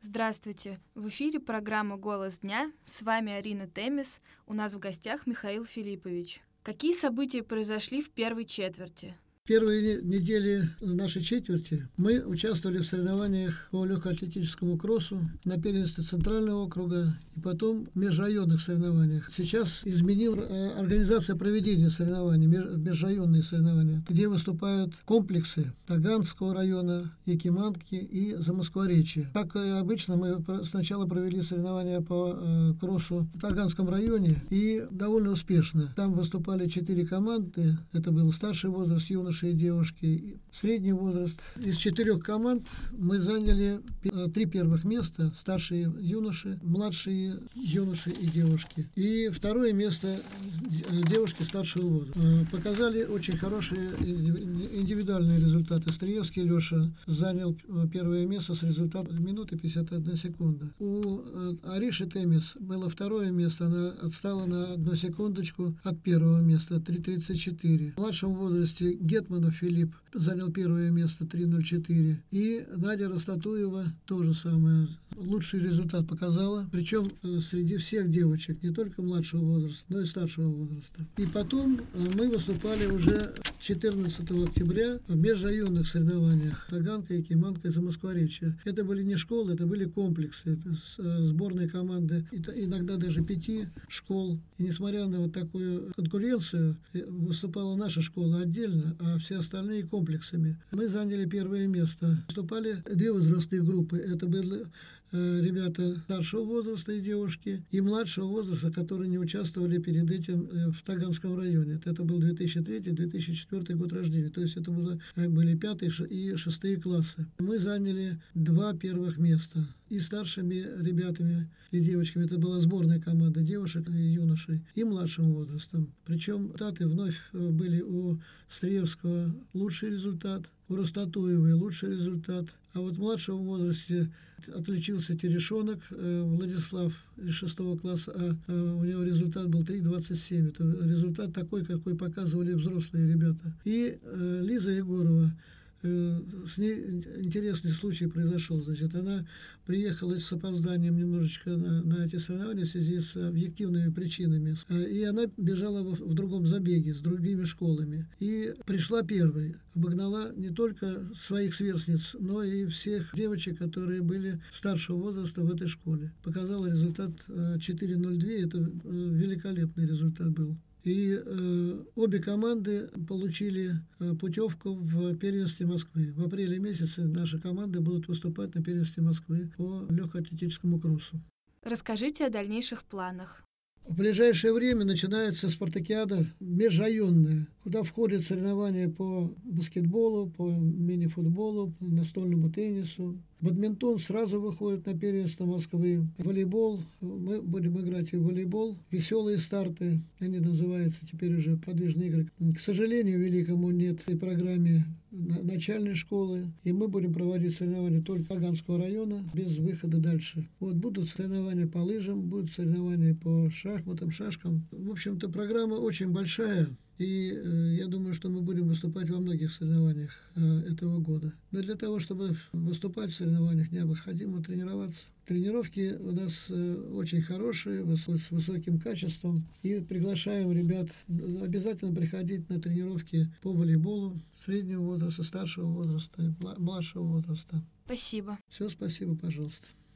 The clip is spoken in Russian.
Здравствуйте! В эфире программа «Голос дня». С вами Арина Темис. У нас в гостях Михаил Филиппович. Какие события произошли в первой четверти? Первые недели нашей четверти мы участвовали в соревнованиях по легкоатлетическому кроссу на первенстве Центрального округа и потом в межрайонных соревнованиях. Сейчас изменила организация проведения соревнований, межрайонные соревнования, где выступают комплексы Таганского района, Якиманки и Замоскворечья. Как и обычно, мы сначала провели соревнования по кроссу в Таганском районе и довольно успешно. Там выступали 4 команды. Это был старший возраст, юноши и девушки, средний возраст. Из 4 команд мы заняли 3 первых места: старшие юноши, младшие юноши и девушки. И второе место девушки старшего возраста. Показали очень хорошие индивидуальные результаты. Стриевский Леша занял первое место с результатом минуты 51 секунда. У Ариши Темис было второе место, она отстала на 1 секундочку от первого места, 3:34. В младшем возрасте Гетманов Филипп занял первое место, 3:04. И Надя Растатуева то же самое. Лучший результат показала, причем среди всех девочек, не только младшего возраста, но и старшего возраста. И потом мы выступали уже 14 октября в межрайонных соревнованиях Таганка, Якиманка и Замоскворечье. Это были не школы, это были комплексы, это сборные команды, иногда даже 5 школ. И несмотря на вот такую конкуренцию, выступала наша школа отдельно, а все остальные комплексами. Мы заняли первое место. Выступали 2 возрастные группы. Это были ребята старшего возраста и девушки, и младшего возраста, которые не участвовали перед этим в Таганском районе. Это был 2003-2004 год рождения, то есть это были 5 и 6 классы. Мы заняли 2 первых места. И старшими ребятами и девочками, это была сборная команда девушек и юношей, и младшим возрастом. Причем результаты вновь были у Стриевского лучший результат, у Растатуевой лучший результат. А вот в младшем возрасте отличился Терешонок Владислав из 6 класса, а у него результат был 3:27. Это результат такой, какой показывали взрослые ребята. И Лиза Егорова, с ней интересный случай произошел. Значит, она приехала с опозданием немножечко на эти соревнования в связи с объективными причинами. И она бежала в другом забеге с другими школами. И пришла первой. Обогнала не только своих сверстниц, но и всех девочек, которые были старшего возраста в этой школе. Показала результат 4:02. Это великолепный результат был. И обе команды получили путевку в первенстве Москвы. В апреле месяце наши команды будут выступать на первенстве Москвы по легкоатлетическому кроссу. Расскажите о дальнейших планах. В ближайшее время начинается спартакиада межрайонная, куда входят соревнования по баскетболу, по мини-футболу, по настольному теннису. Бадминтон сразу выходит на первенство Москвы. Волейбол, мы будем играть и в волейбол. Веселые старты, они называются теперь уже подвижные игры. К сожалению, великому нет в программе начальной школы, и мы будем проводить соревнования только Таганского района, без выхода дальше. Вот будут соревнования по лыжам, будут соревнования по шахматам, шашкам. В общем-то, программа очень большая. И я думаю, что мы будем выступать во многих соревнованиях этого года. Но для того, чтобы выступать в соревнованиях, необходимо тренироваться. Тренировки у нас очень хорошие, с высоким качеством. И приглашаем ребят обязательно приходить на тренировки по волейболу среднего возраста, старшего возраста, младшего возраста. Спасибо. Все, спасибо, пожалуйста.